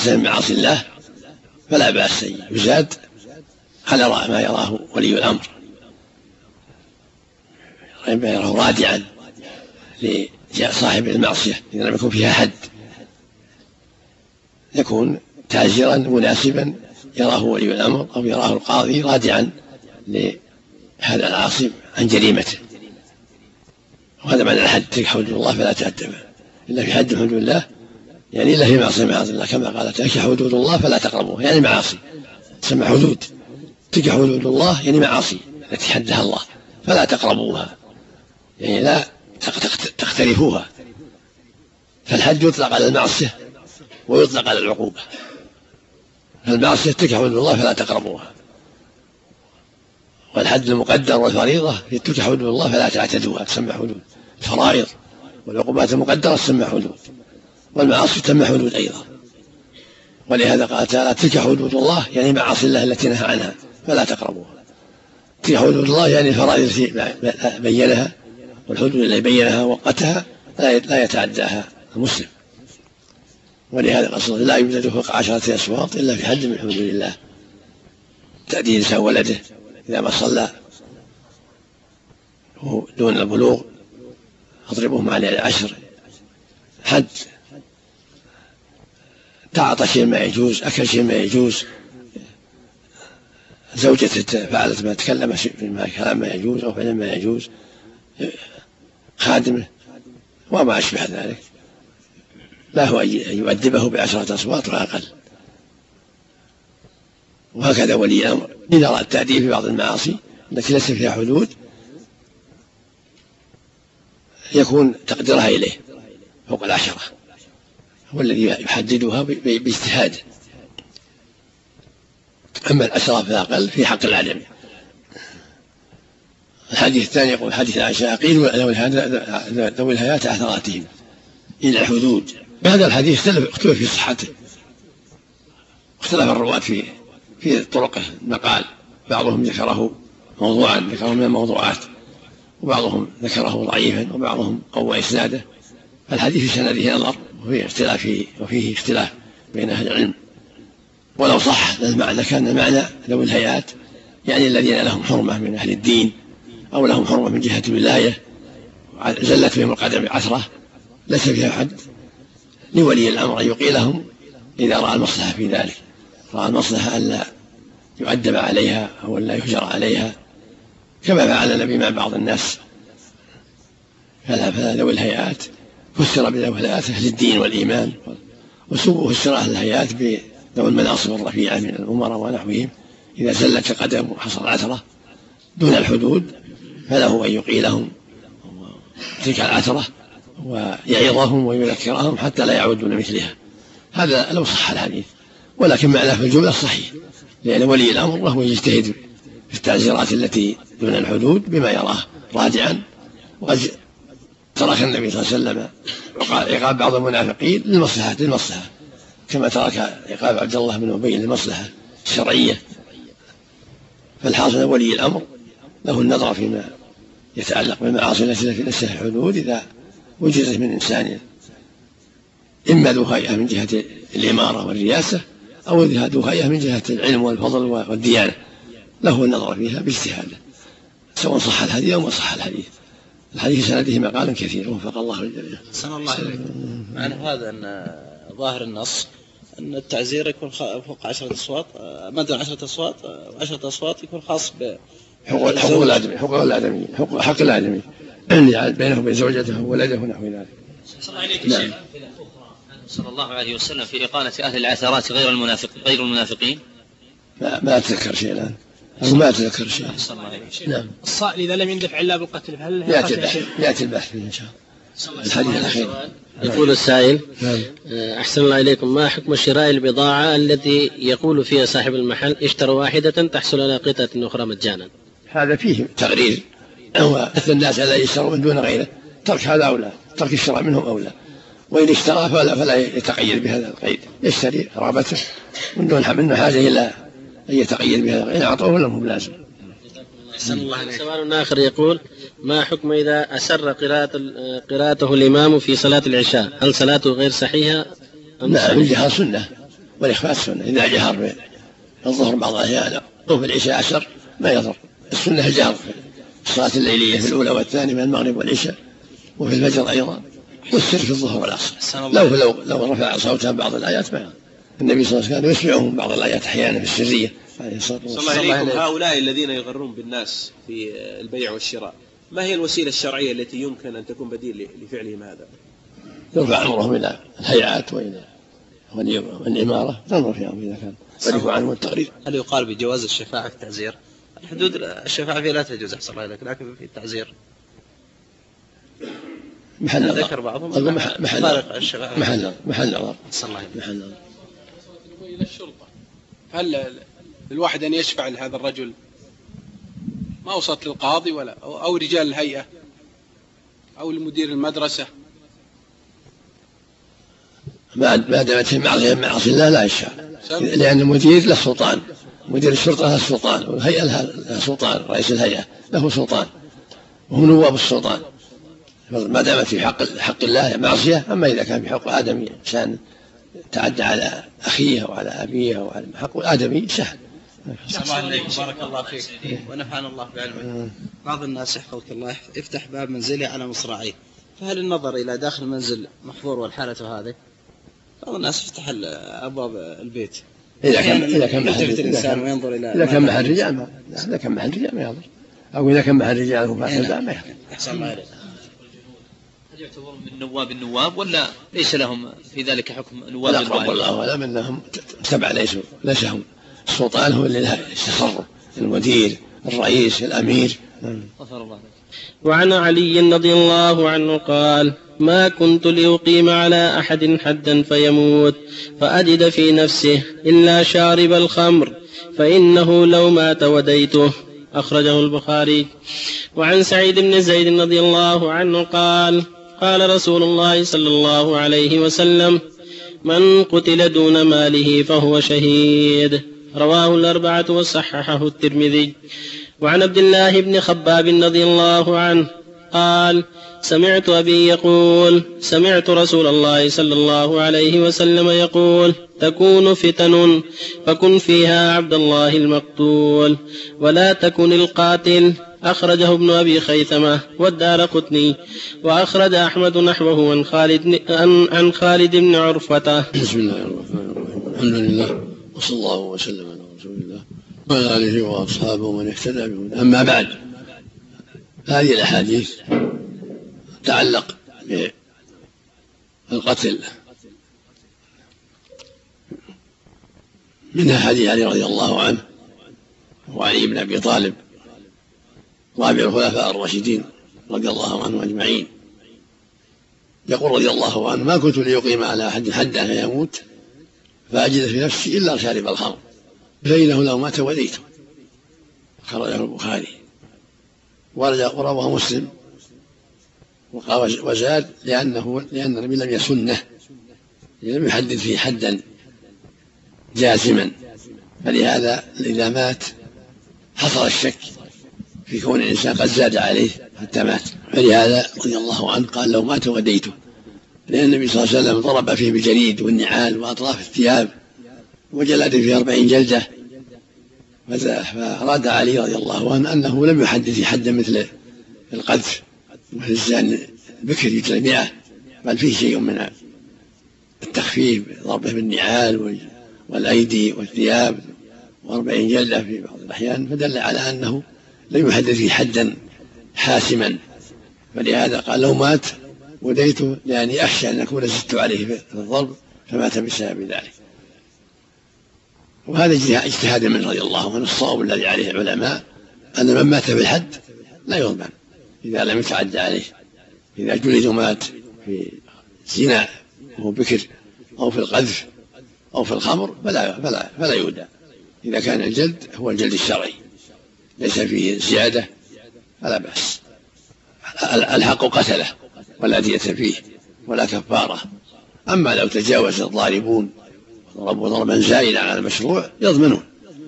من معاصي الله فلا بأس يزاد على ما يراه ولي الأمر، ما يراه رادعا لصاحب المعصية إذا لم يكن فيها حد، يكون تاجرا مناسبا يراه ولي الأمر أو يراه القاضي رادعا لهذا العاصي عن جريمته. وهذا معنى الحد، تلك حدود الله فلا تعتبها، إلا في حد حدود الله يعني إلا في معصية معاصي الله، كما قال تلك حدود الله فلا تقربوها، يعني معاصي تسمى حدود. تلك حدود الله يعني معاصي التي حدها الله فلا تقربوها، يعني لا تقترفوها. فالحد يطلق على المعصية ويطلق على العقوبة. فالمعصية تلك حدود الله فلا تقربوها، والحد المقدر والفريضة تلك حدود الله فلا تعتدوها، تسمى حدود. الفرائض والعقوبات المقدرة تسمى حدود، والمعاصي تسمى حدود أيضا. ولهذا قال تعالى تلك حدود الله يعني معاصي الله التي نهى عنها فلا تقربوها. تلك حدود الله يعني الفرائض التي بينها والحدود التي بينها وقتها لا يتعداها المسلم. ولهذا قال لا يوجد فوق 10 أصوات إلا في حد من حدود الله. تأديب إنسان ولده إذا ما صلى دون البلوغ اضربوهم عليه 10 حد. تعاطى شيء ما يجوز، أكل شيء ما يجوز، زوجته فعلت ما تكلم فيما كلام ما يجوز أو فعل ما يجوز، خادمه وما أشبه ذلك، لا هو أن يؤدبه ب10 أصوات ولا أقل. وهكذا ولي الأمر إذا أراد التأديب في بعض المعاصي التي ليس فيها حدود يكون تقديرها إليه فوق 10، هو الذي يحددها باجتهاده. أما 10 فالأقل في حق العدم. الحديث الثاني يقول حديث عائشة قيل ذوي الهيات عثراتهم إلى الحدود. هذا الحديث اختلف في صحته، اختلف الرواة في طرقه النقال، بعضهم ذكره موضوعا ذكره من الموضوعات، وبعضهم ذكره ضعيفا، وبعضهم قوى إسناده. الحديث في سنده نظر وفيه اختلاف بين أهل العلم. ولو صح المعنى كان المعنى ذوي الهيات يعني الذين لهم حرمة من أهل الدين أو لهم حرمة من جهة الولاية زلت بهم القدم عثرة ليس فيها حد، لولي الأمر أن يقيلهم إذا رأى المصلحة في ذلك، رأى المصلحة ألا يعدب عليها أو ألا يهجر عليها كما فعل النبي مع بعض الناس. فذوي الهيئات فسر بذوي الهيئات أهل الدين والإيمان، وفسر أهل الهيئات بذوي المناصب الرفيعة من الأمراء ونحوهم. إذا زلت القدم وحصل عثرة دون الحدود فله أن يقيلهم تلك العثرة ويعظهم ويذكرهم حتى لا يعودوا لمثلها. هذا لو صح الحديث، ولكن معناه في الجملة صحيح، لأن ولي الأمر له يجتهد في التعزيرات التي دون الحدود بما يراه رادعا. وقد ترك النبي صلى الله عليه وسلم عقاب بعض المنافقين للمصلحة كما ترك عقاب عبد الله بن أبي للمصلحة الشرعية. فالحاصل ولي الأمر له النظر فيما يتعلق بالمعاصي التي ليس فيها حدود إذا وجدت من إنسان إما ذو هيئة من جهة الإمارة والرياسة أو ذو هيئة من جهة العلم والفضل والديانة، له النظر فيها باجتهاده سواء صح الحديث أو ما صح الحديث. الحديث سنده مقال كثير وفق الله للجميع. أحسن الله إليك. معنى هذا أن ظاهر النص أن التعزير يكون فوق 10 أصوات، ما دون 10 أصوات، 10 أصوات يكون خاص حقوق الآدمي حق الآدمي بينه وبين زوجته وولده ونحو ذلك. صلى الله عليك نعم. صلى الله عليه وسلم في إقالة أهل العثرات غير المنافقين ما أتذكر شيء الآن، ما أتذكر شيء. نعم. الصائل إذا لم يندفع إلا بالقتل هل يأتي البحث فيه إن شاء الله. الحديث الأخير يقول السائل أحسن الله إليكم، ما حكم شراء البضاعة التي يقول فيها صاحب المحل اشتروا واحدة تحصل على قطعة أخرى مجانا؟ هذا فيه تغرير، هو مثل الناس لا يشتروا من دون غيره، ترك هذا أولى، ترك الشراء منهم أولى. وإن اشترى فلا يتقيد بهذا القيد، يشتري رغبته من دون منه حاجة إلا أن يتقيد بهذا، إن أعطوه لهم لازم. سؤال آخر يقول ما حكم إذا أسر قراءته الإمام في صلاة العشاء، هل صلاته غير صحيحة أم نعم؟ الجهر سنة، والإخفاء السنة. إذا جهر في الظهر بعض الأحيان أو في العشاء 10 ما يضر. السنة الجهر في الصلاة الليلية في الأولى والثانية من المغرب والعشاء وفي الفجر أيضا، والسر في الظهر والعصر. لو رفع صوته بعض الآيات ما يضر. النبي صلى الله عليه وسلم يسمعهم بعض الآيات أحيانا في السرية. صلى الله عليكم. هؤلاء الذين يغرون بالناس في البيع والشراء، ما هي الوسيلة الشرعية التي يمكن أن تكون بديل لفعلهم هذا؟ يرفع أمرهم إلى الهيئات وإلى والإمارة تنظر فيهم إذا كان وليكوا عنهم التقرير. هل يقال بجواز الشفاعة في التعزير؟ الحدود الشفاعة فيها لا تجوز أحسن الله إليك، لكن في التعزير محل نظر. ذكر بعضهم محل نظر. إلى الشرطة، هل الواحد أن يشفع لهذا الرجل ما وصلت للقاضي ولا أو رجال الهيئة أو المدير المدرسة؟ ما دامت في معصية الله لا يشفع، لأن المدير له سلطان، مدير الشرطة له سلطان، والهيئة لها سلطان، رئيس الهيئة له سلطان وهم نواب السلطان. ما دامت في حق الله معصية. أما إذا كان في حق آدمي إنسان تعدى على أخيه أو على أبيه أو على حق آدمي سهل. بارك الله فيك ونفعنا الله بعلمك. بعض الناس يحفظك الله يفتح باب منزلي على مصراعيه، فهل النظر إلى داخل المنزل محظور والحالة هذه؟ بعض الناس يفتح أبواب البيت إذا كان محل رجال ما يضر، أو إذا كان محل رجال وفاسد ما يضر. أحسن الله عليك. هل يعتبرون من النواب ولا ليس لهم في ذلك حكم نواب الأقرب والله أعلم أنهم تبع ليس هم السلطان، هو اللي له التصرف، المدير الرئيس الأمير. وعن علي رضي الله عنه قال: ما كنت لأقيم على أحد حدا فيموت فأجد في نفسه إلا شارب الخمر، فإنه لو مات وديته. أخرجه البخاري. وعن سعيد بن زيد رضي الله عنه قال: قال رسول الله صلى الله عليه وسلم: من قتل دون ماله فهو شهيد. رواه الأربعة وصححه الترمذي. وعن عبد الله بن خباب رضي الله عنه قال: سمعت أبي يقول: سمعت رسول الله صلى الله عليه وسلم يقول: تكون فتن فكن فيها عبد الله المقتول ولا تكن القاتل. أخرجه ابن أبي خيثمة والدارقطني، وأخرج أحمد نحوه عن خالد بن عرفة. بسم الله الرحمن الرحيم. الحمد لله وصلى الله وسلم على رسول الله وعلى آله وأصحابه ومن اهتدى بهداه. أما بعد، هذه الأحاديث تتعلق بالقتل، منها حديث علي رضي الله عنه وعلي بن أبي طالب رابع الخلفاء الراشدين رضي الله عنهم أجمعين، يقول رضي الله عنه: ما كنت ليقيم على أحد حدا فيموت فأجد في نفسي إلا شارب الخمر، فإنه لو مات وديته. خرجه البخاري. ورواه مسلم وزاد لأن النبي لم يسنه، لم يحدد فيه حدا جازما، فلهذا إذا مات حصل الشك في كون الإنسان قد زاد عليه حتى مات، فلهذا رضي الله عنه قال: لو مات وديته، لأن النبي صلى الله عليه وسلم ضرب فيه بالجريد والنعال وأطراف الثياب وجلد فيه 40 جلدة، فأراد علي رضي الله عنه أنه لم يحدث حدا مثل القذف مثل الزاني البكر يجلد 100، بل فيه شيء من التخفيف، ضربه بالنعال والأيدي والثياب و40 جلدة في بعض الأحيان، فدل على أنه لم يحدث فيه حدا حاسما، فلهذا قال: لو مات وديته، لأني أخشى أن أكون زدت عليه في الضرب فمات بسبب ذلك. وهذا اجتهاد من رضي الله عنه. الصواب الذي عليه العلماء أن من مات بالحد لا يضمن إذا لم يتعدى عليه. إذا جلد ومات في الزنا وهو بكر أو في القذف أو في الخمر فلا يودى. إذا كان الجلد هو الجلد الشرعي ليس فيه زيادة فلا بأس. الحق قتله ولا دية فيه ولا كفارة. أما لو تجاوز الضاربون وضربوا ضربا زائدا على المشروع يضمنون.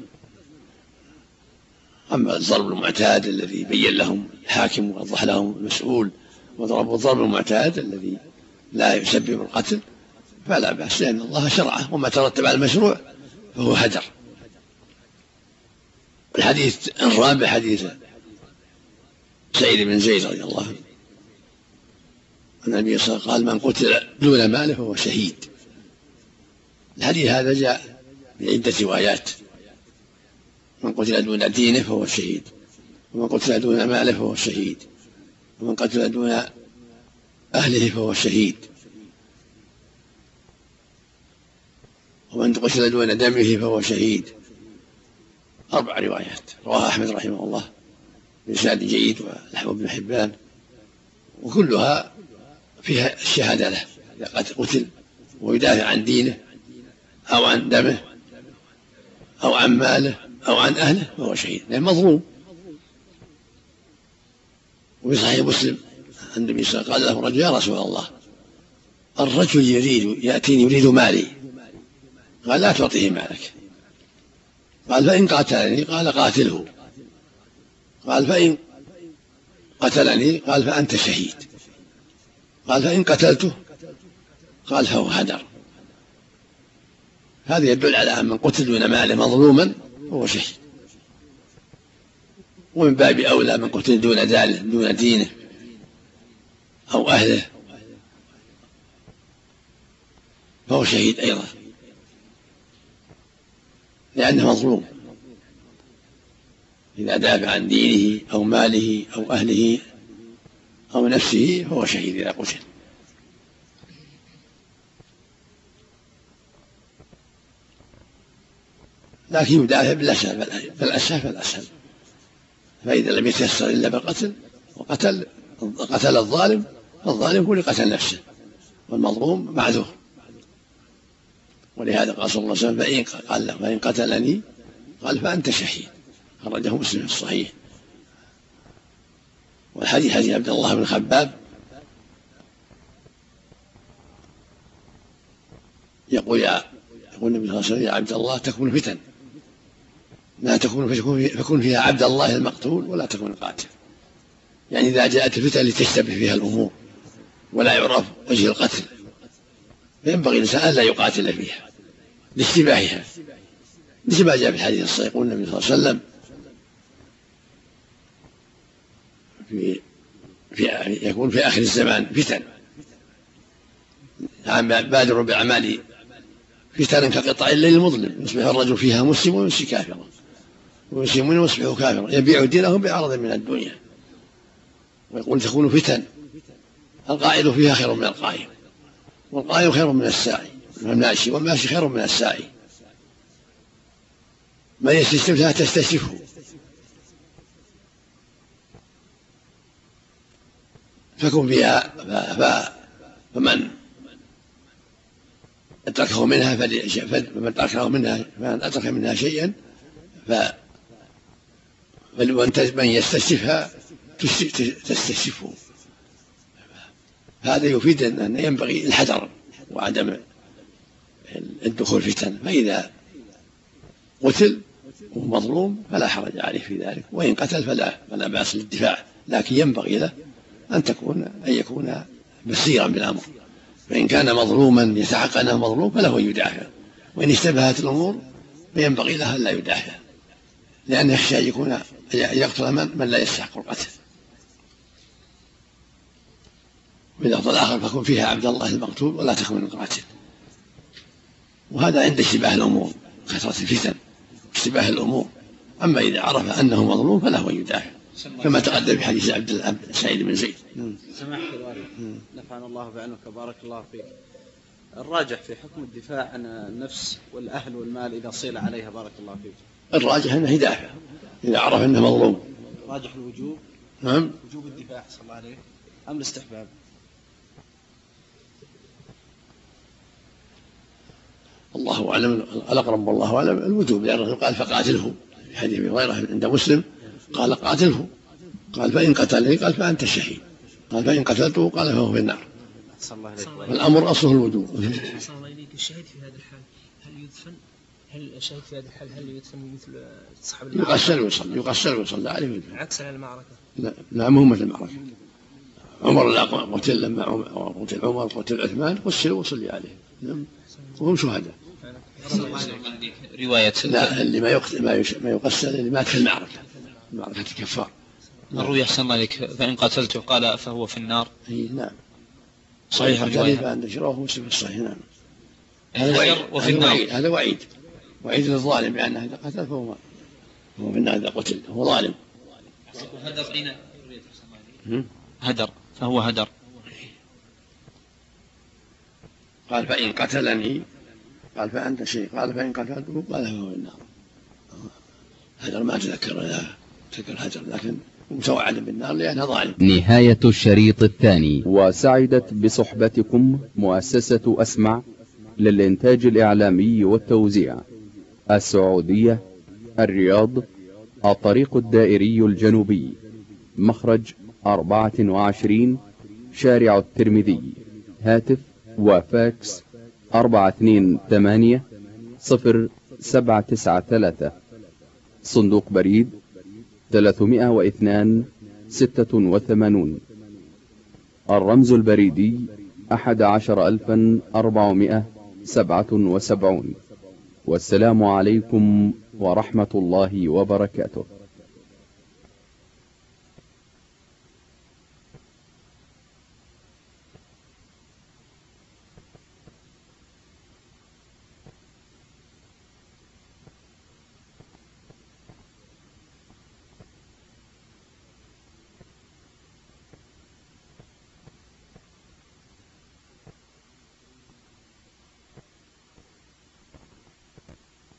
أما الضرب المعتاد الذي بين لهم الحاكم ووضح لهم المسؤول وضربوا الضرب المعتاد الذي لا يسبب القتل فلا بأس، لأن الله شرعه، وما ترتب على المشروع فهو هدر. الحديث الرابع حديث سعيد بن زيد رضي الله عنه النبي صلى الله عليه وسلم قال: من قتل دون ماله فهو شهيد. الحديث هذا جاء بعدة روايات: من قتل دون دينه فهو شهيد، ومن قتل دون ماله فهو شهيد، ومن قتل دون أهله فهو شهيد، ومن قتل دون دمه فهو شهيد. 4 روايات رواه أحمد رحمه الله بإسناد جيد ونحو ابن حبان، وكلها فيها الشهادة له إذا قتل ويدافع عن دينه أو عن دمه أو عن ماله أو عن أهله فهو شهيد، لأنه مظلوم. وفي صحيح مسلم عن النبي صلى الله عليه وسلم قال له رجل: يا رسول الله، الرجل يأتيني يريد مالي. قال: لا تعطيه مالك. قال: فإن قاتلني؟ قال: قاتله. قال: فإن قتلني؟ قال: فأنت شهيد. قال: فإن قتلته؟ قال: فهو هدر. هذا يدل على أن من قتل دون ماله مظلوما هو شهيد، ومن باب أولى من قتل دون دينه أو أهله فهو شهيد أيضا، لأنه مظلوم. إذا دافع عن دينه أو ماله أو أهله أو نفسه فهو شهيد إذا قتل. لكن يدافع بالأسهل، فإذا لم يتيسر إلا بالقتل وقتل الظالم، فالظالم هو اللي قتل نفسه، والمظلوم معذور. ولهذا قال صلى الله عليه وسلم: فإن قتلني؟ قال: فأنت شهيد. خرجه مسلم في الصحيح. والحديث حديث عبد الله بن خباب يقول النبي صلى الله عليه وسلم: يا عبد الله، تكون فتن، لا تكون فكن فيها عبد الله المقتول ولا تكون القاتل. يعني إذا جاءت الفتن لتشتبه فيها الأمور ولا يعرف وجه القتل، فينبغي الإنسان أن لا يقاتل فيها لاشتباهها، مثل ما جاء في الحديث الصحيح. يقول النبي صلى الله عليه وسلم يكون في آخر الزمان فتن، بادروا بأعمال فتن كقطع الليل المظلم، يصبح الرجل فيها مسلم ويمسي كافرا، ويسلمون ويصبح كافرا، يبيع دينه بعرض من الدنيا. ويقول: تكون فتن، القائد فيها خير من القائم، والقائم خير من الساعي، والماشي خير من الساعي. من يستشرفها تستشرفه، فكن فيها. فمن أدركه منها فمن أدرك منها شيئا من يستشرفها تستشرفه. هذا يفيد أن ينبغي الحذر وعدم الدخول فتن. فإذا قتل ومظلوم فلا حرج عليه في ذلك، وإن قتل فلا بأس للدفاع، لكن ينبغي له أن يكون بصيرا بالأمر. فإن كان مظلوما يتحقق أنه مظلوم فله يدافع، وإن اشتبهت الأمور فينبغي له أن لا يدافع، لأنه يخشى أن يقتل من لا يستحق القتل. باللفظ الآخر: فكن فيها عبد الله المقتول ولا تكن القاتل. وهذا عند اشتباه الأمور، كثرة الفتن اشتباه الأمور. أما إذا عرف أنه مظلوم فله يدافع، كما تقدم في حديث عبد سعيد بن زيد. سماحة الوالد، نفعنا الله بعلمك بارك الله فيك. الراجح في حكم الدفاع عن النفس والأهل والمال إذا صيل عليها بارك الله فيك؟ الراجح أنه يدافع إذا عرف أنه مظلوم. راجح الوجوب؟ نعم. وجوب الدفاع صلى الله عليه أم الاستحباب؟ الله أعلم، الأقرب والله أعلم الوجوب، لأن الرسول قال: فقاتله. في حديث أبي هريرة عند مسلم قال: قاتله. قال: فإن قتلني؟ قال: فأنت شهيد. قال: فإن قتلته؟ قال: فهو في النار. الأمر أصله الوجوب. أحسن الله إليك. الشهيد في هذا الحال هل يدفن؟ هل الشهيد في هذا الحال هل يدفن مثل صاحب المعركة؟ يقسل ويصلى عليه ويدفن. عكس المعركة. لا مو مثل المعركة. عمر قتل، لما قتل عمر قتل عثمان قسل وصلي عليه. وهم شهداء. رواية لا، اللي ما يغسل اللي مات في المعركة الكفار. الرؤيا أحسن الله عليك، فإن قتلته قال فهو في النار. نعم صحيح الرواية. عند شروه مسلم الصحيح. نعم. وفي النار. هذا وعيد للظالم، لأنه إذا قتل فهو في النار إذا قتل، هو ظالم. هدر أين هدر، فهو هدر. قال فإن قتلني، قال فأنت شيء، قال فإن قتلته قال فهو في النار. هدر ما تذكر هدر، لكن متوعد بالنار لأنه ظالم. نهاية الشريط الثاني. وسعدت بصحبتكم مؤسسة أسمع للإنتاج الإعلامي والتوزيع، السعودية، الرياض، الطريق الدائري الجنوبي، مخرج 24، شارع الترمذي. هاتف وفاكس 428-0793. صندوق بريد 302-86. الرمز البريدي 11477. والسلام عليكم ورحمة الله وبركاته.